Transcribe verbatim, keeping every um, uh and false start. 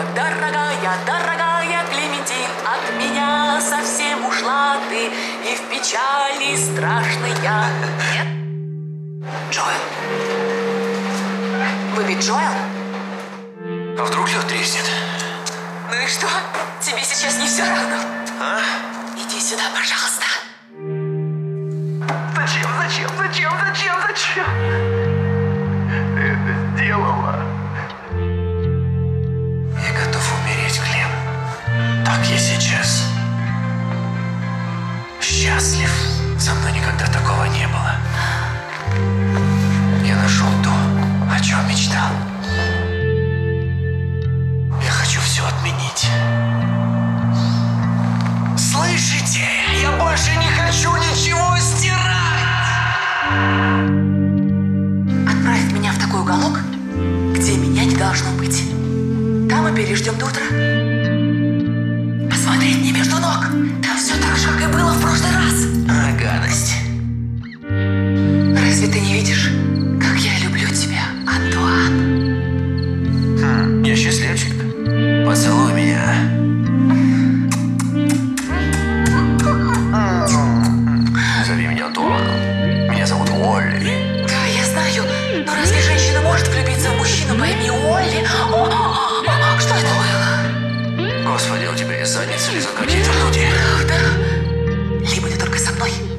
Дорогая, дорогая Клементин, от меня совсем ушла ты, и в печали страшной я. Нет? Джоэл? Вы ведь Джоэл? А вдруг лед треснет? Ну и что? Тебе сейчас не все равно? А? Иди сюда, пожалуйста. Зачем, зачем, зачем, зачем, зачем? Ты это сделала. Я готов умереть, Клем. Так я сейчас счастлив. Со мной никогда такого не было. Я нашел то, о чем мечтал. Я хочу все отменить. Слышите? Я больше не хочу ничего стирать! Отправь меня в такой уголок, где меня не должно быть. Там и переждем до утра. Посмотреть мне между ног. Там все так же, как и было в прошлый раз. А, гадость. Разве ты не видишь, как я люблю тебя, Антуан? Хм, я счастливчик. Поцелуй меня. Зови меня Антуаном. Меня зовут Уолли. Да, я знаю. Но разве женщина может влюбиться в мужчину по имени Уолли? О, о, о, что это было? Господи, у тебя есть задница или за какие-то люди? Правда? Либо ты только со мной,